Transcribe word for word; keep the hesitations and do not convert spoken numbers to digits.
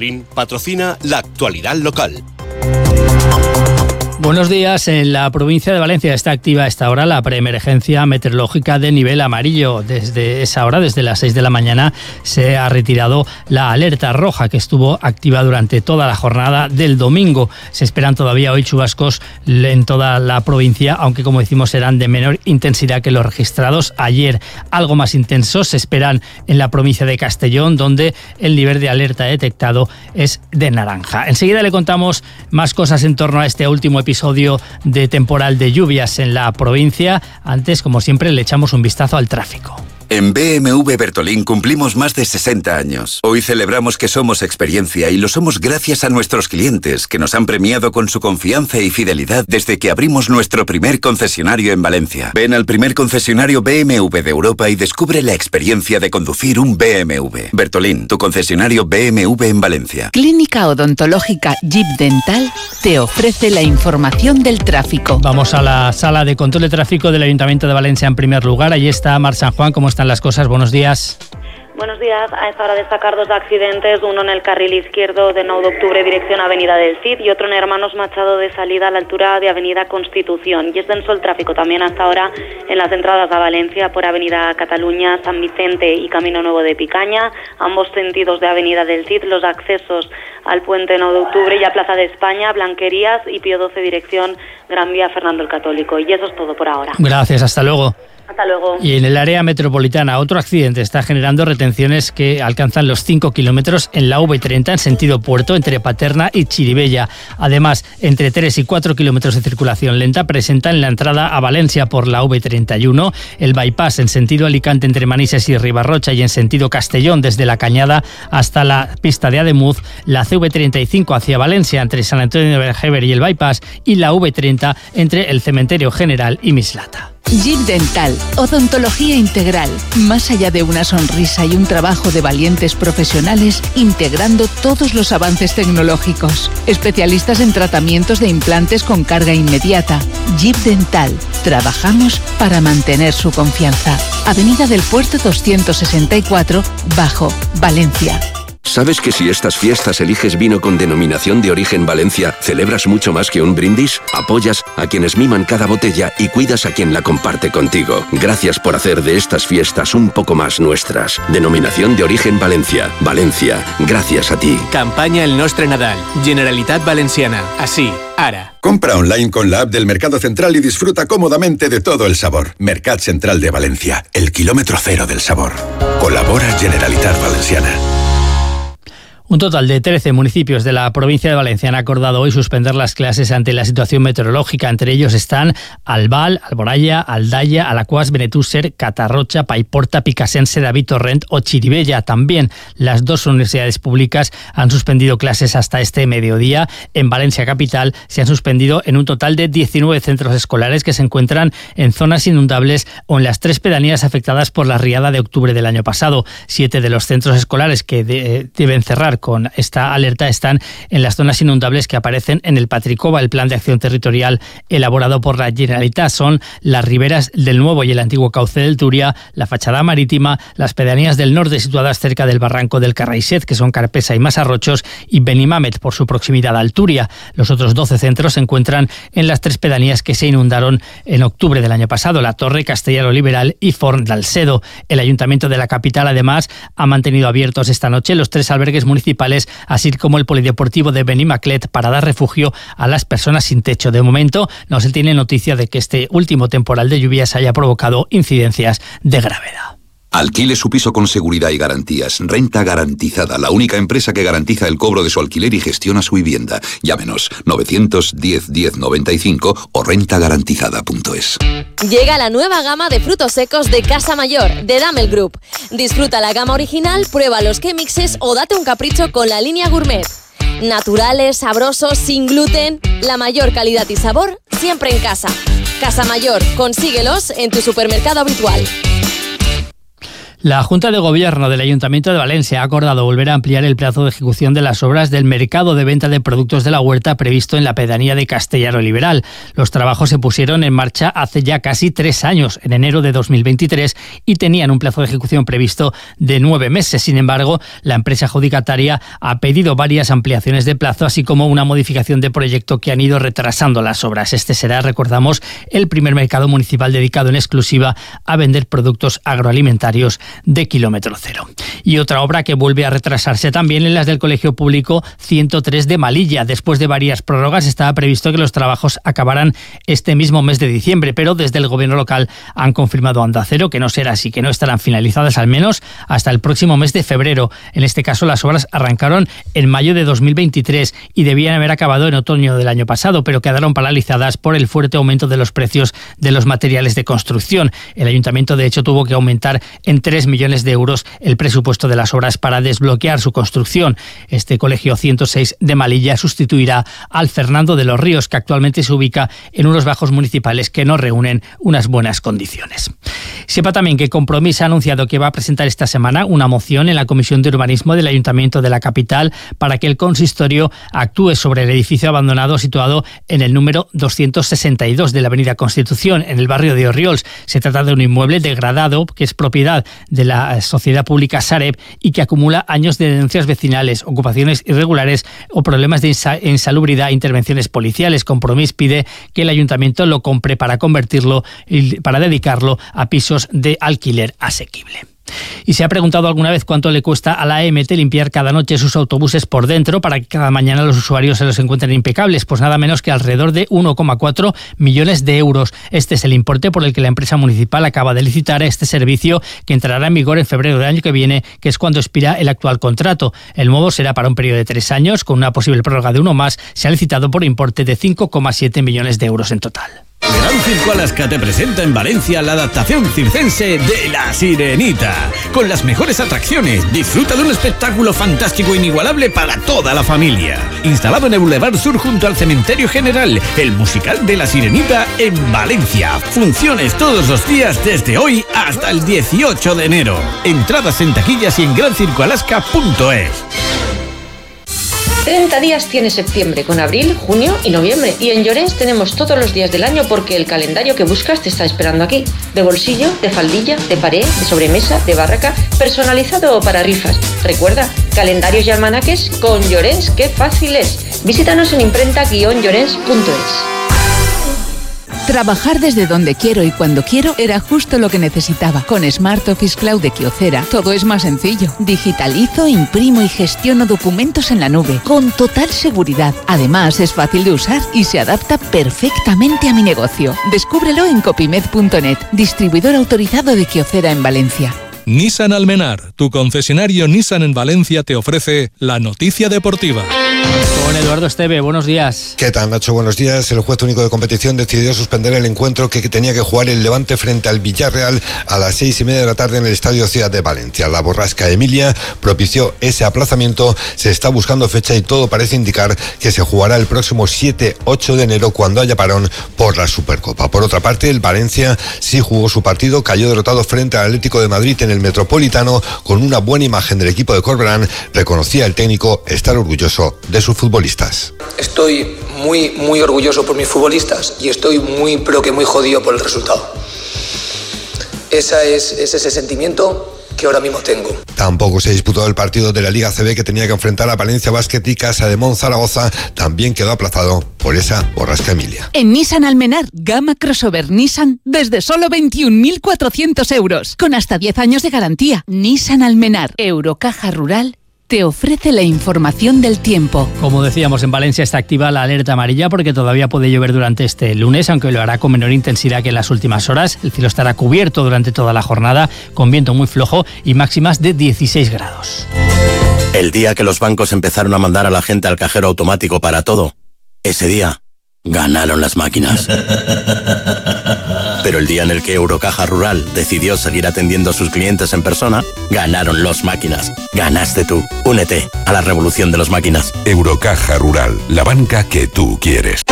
Bertolín patrocina la actualidad local. Buenos días. En la provincia de Valencia está activa a esta hora la preemergencia meteorológica de nivel amarillo. Desde esa hora, desde las seis de la mañana, se ha retirado la alerta roja que estuvo activa durante toda la jornada del domingo. Se esperan todavía hoy chubascos en toda la provincia, aunque como decimos serán de menor intensidad que los registrados ayer. Algo más intensos se esperan en la provincia de Castellón, donde el nivel de alerta detectado es de naranja. Enseguida le contamos más cosas en torno a este último episodio episodio de temporal de lluvias en la provincia. Antes, como siempre, le echamos un vistazo al tráfico. En B M W Bertolín cumplimos más de sesenta años. Hoy celebramos que somos experiencia y lo somos gracias a nuestros clientes, que nos han premiado con su confianza y fidelidad desde que abrimos nuestro primer concesionario en Valencia. Ven al primer concesionario B M W de Europa y descubre la experiencia de conducir un B M W. Bertolín, tu concesionario B M W en Valencia. Clínica Odontológica Jeep Dental te ofrece la información del tráfico. Vamos a la sala de control de tráfico del Ayuntamiento de Valencia en primer lugar. Allí está Mar San Juan. ¿Cómo están las cosas? Buenos días. Buenos días. A esta hora destacar dos accidentes, uno en el carril izquierdo de nueve de octubre dirección Avenida del Cid y otro en Hermanos Machado de salida a la altura de Avenida Constitución. Y es denso el tráfico también hasta ahora en las entradas a Valencia por Avenida Cataluña, San Vicente y Camino Nuevo de Picaña, ambos sentidos de Avenida del Cid, los accesos al puente nueve de octubre y a Plaza de España, Blanquerías y Pío doce dirección Gran Vía Fernando el Católico. Y eso es todo por ahora. Gracias, hasta luego. Hasta luego. Y en el área metropolitana, otro accidente está generando retenciones que alcanzan los cinco kilómetros en la V treinta en sentido puerto entre Paterna y Chirivella. Además, entre tres y cuatro kilómetros de circulación lenta presentan la entrada a Valencia por la V treinta y uno, el bypass en sentido Alicante entre Manises y Ribarrocha y en sentido Castellón desde La Cañada hasta la pista de Ademuz, la C V treinta y cinco hacia Valencia entre San Antonio de Bergever y el bypass y la V treinta entre el Cementerio General y Mislata. Jeep Dental, odontología integral, más allá de una sonrisa y un trabajo de valientes profesionales integrando todos los avances tecnológicos. Especialistas en tratamientos de implantes con carga inmediata. Jeep Dental, trabajamos para mantener su confianza. Avenida del Puerto doscientos sesenta y cuatro, Bajo, Valencia. ¿Sabes que si estas fiestas eliges vino con denominación de origen Valencia, celebras mucho más que un brindis? Apoyas a quienes miman cada botella y cuidas a quien la comparte contigo. Gracias por hacer de estas fiestas un poco más nuestras. Denominación de origen Valencia. Valencia, gracias a ti. Campaña El Nostre Nadal. Generalitat Valenciana. Así, ara. Compra online con la app del Mercado Central y disfruta cómodamente de todo el sabor. Mercat Central de Valencia, el kilómetro cero del sabor. Colabora Generalitat Valenciana. Un total de trece municipios de la provincia de Valencia han acordado hoy suspender las clases ante la situación meteorológica. Entre ellos están Albal, Alboraya, Aldaya, Alacuás, Benetússer, Catarrocha, Paiporta, Picasense, David Torrent o Chirivella. También las dos universidades públicas han suspendido clases hasta este mediodía. En Valencia capital se han suspendido en un total de diecinueve centros escolares que se encuentran en zonas inundables o en las tres pedanías afectadas por la riada de octubre del año pasado. Siete de los centros escolares que de, deben cerrar con esta alerta están en las zonas inundables que aparecen en el Patricova, el plan de acción territorial elaborado por la Generalitat. Son las riberas del nuevo y el antiguo cauce del Turia, la fachada marítima, las pedanías del norte situadas cerca del barranco del Carraixet, que son Carpesa y Masarrochos, y Benimamet por su proximidad al Turia. Los otros doce centros se encuentran en las tres pedanías que se inundaron en octubre del año pasado, La Torre, Castellano Liberal y Forn d'Alcedo. El Ayuntamiento de la capital, además, ha mantenido abiertos esta noche los tres albergues municipales, así como el polideportivo de Benimaclet, para dar refugio a las personas sin techo. De momento no se tiene noticia de que este último temporal de lluvias haya provocado incidencias de gravedad. Alquile su piso con seguridad y garantías. Renta Garantizada, la única empresa que garantiza el cobro de su alquiler y gestiona su vivienda. Llámenos novecientos diez diez noventa y cinco o renta garantizada punto es. Llega la nueva gama de frutos secos de Casa Mayor, de Damel Group. Disfruta la gama original, prueba los K-Mixes o date un capricho con la línea gourmet. Naturales, sabrosos, sin gluten, la mayor calidad y sabor siempre en casa. Casa Mayor, consíguelos en tu supermercado habitual. La Junta de Gobierno del Ayuntamiento de Valencia ha acordado volver a ampliar el plazo de ejecución de las obras del mercado de venta de productos de la huerta previsto en la pedanía de Castellaro Liberal. Los trabajos se pusieron en marcha hace ya casi tres años, en enero de dos mil veintitrés, y tenían un plazo de ejecución previsto de nueve meses. Sin embargo, la empresa adjudicataria ha pedido varias ampliaciones de plazo, así como una modificación de proyecto que han ido retrasando las obras. Este será, recordamos, el primer mercado municipal dedicado en exclusiva a vender productos agroalimentarios de kilómetro cero. Y otra obra que vuelve a retrasarse también en las del Colegio Público ciento tres de Malilla. Después de varias prórrogas estaba previsto que los trabajos acabaran este mismo mes de diciembre, pero desde el gobierno local han confirmado a Onda Cero que no será así, que no estarán finalizadas al menos hasta el próximo mes de febrero. En este caso las obras arrancaron en mayo de dos mil veintitrés y debían haber acabado en otoño del año pasado, pero quedaron paralizadas por el fuerte aumento de los precios de los materiales de construcción. El ayuntamiento de hecho tuvo que aumentar en tres millones de euros el presupuesto de las obras para desbloquear su construcción. Este colegio ciento seis de Malilla sustituirá al Fernando de los Ríos, que actualmente se ubica en unos bajos municipales que no reúnen unas buenas condiciones. Sepa también que Compromís ha anunciado que va a presentar esta semana una moción en la Comisión de Urbanismo del Ayuntamiento de la capital para que el consistorio actúe sobre el edificio abandonado situado en el número doscientos sesenta y dos de la Avenida Constitución, en el barrio de Orriols. Se trata de un inmueble degradado que es propiedad de la Sociedad Pública Sareb y que acumula años de denuncias vecinales, ocupaciones irregulares o problemas de insalubridad e intervenciones policiales. Compromís pide que el ayuntamiento lo compre para convertirlo y para dedicarlo a pisos de alquiler asequible. ¿Y se ha preguntado alguna vez cuánto le cuesta a la A M T limpiar cada noche sus autobuses por dentro para que cada mañana los usuarios se los encuentren impecables? Pues nada menos que alrededor de uno coma cuatro millones de euros. Este es el importe por el que la empresa municipal acaba de licitar este servicio, que entrará en vigor en febrero del año que viene, que es cuando expira el actual contrato. El nuevo será para un periodo de tres años, con una posible prórroga de uno más. Se ha licitado por importe de cinco coma siete millones de euros en total. Gran Circo Alaska te presenta en Valencia la adaptación circense de La Sirenita. Con las mejores atracciones, disfruta de un espectáculo fantástico e inigualable para toda la familia. Instalado en el Boulevard Sur junto al Cementerio General, el musical de La Sirenita en Valencia. Funciones todos los días desde hoy hasta el dieciocho de enero. Entradas en taquillas y en gran circo alaska punto es. treinta días tiene septiembre, con abril, junio y noviembre. Y en Llorens tenemos todos los días del año porque el calendario que buscas te está esperando aquí. De bolsillo, de faldilla, de pared, de sobremesa, de barraca, personalizado o para rifas. Recuerda, calendarios y almanaques con Llorens, qué fácil es. Visítanos en imprenta guion llorens punto es. Trabajar desde donde quiero y cuando quiero era justo lo que necesitaba. Con Smart Office Cloud de Kyocera todo es más sencillo. Digitalizo, imprimo y gestiono documentos en la nube con total seguridad. Además es fácil de usar y se adapta perfectamente a mi negocio. Descúbrelo en copimed punto net, distribuidor autorizado de Kyocera en Valencia. Nissan Almenar, tu concesionario Nissan en Valencia, te ofrece la noticia deportiva. Con Eduardo Esteve, buenos días. ¿Qué tal, Nacho? Buenos días. El juez único de competición decidió suspender el encuentro que tenía que jugar el Levante frente al Villarreal a las seis y media de la tarde en el Estadio Ciudad de Valencia. La borrasca Emilia propició ese aplazamiento. Se está buscando fecha y todo parece indicar que se jugará el próximo siete ocho de enero cuando haya parón por la Supercopa. Por otra parte, el Valencia sí jugó su partido, cayó derrotado frente al Atlético de Madrid en el Metropolitano con una buena imagen del equipo de Corberán. Reconocía el técnico estar orgulloso de sus futbolistas. Estoy muy, muy orgulloso por mis futbolistas y estoy muy, pero que muy jodido por el resultado. Esa es, es ese sentimiento que ahora mismo tengo. Tampoco se disputó el partido de la Liga C B que tenía que enfrentar a Valencia Basket y Casa de Monzaragoza. También quedó aplazado por esa borrasca Emilia. En Nissan Almenar, gama crossover Nissan desde solo veintiún mil cuatrocientos euros, con hasta diez años de garantía. Nissan Almenar, Eurocaja Rural, te ofrece la información del tiempo. Como decíamos, en Valencia está activa la alerta amarilla porque todavía puede llover durante este lunes, aunque lo hará con menor intensidad que en las últimas horas. El cielo estará cubierto durante toda la jornada, con viento muy flojo y máximas de dieciséis grados. El día que los bancos empezaron a mandar a la gente al cajero automático para todo, ese día ganaron las máquinas. Pero el día en el que Eurocaja Rural decidió seguir atendiendo a sus clientes en persona, ganaron los máquinas. Ganaste tú. Únete a la revolución de las máquinas. Eurocaja Rural, la banca que tú quieres.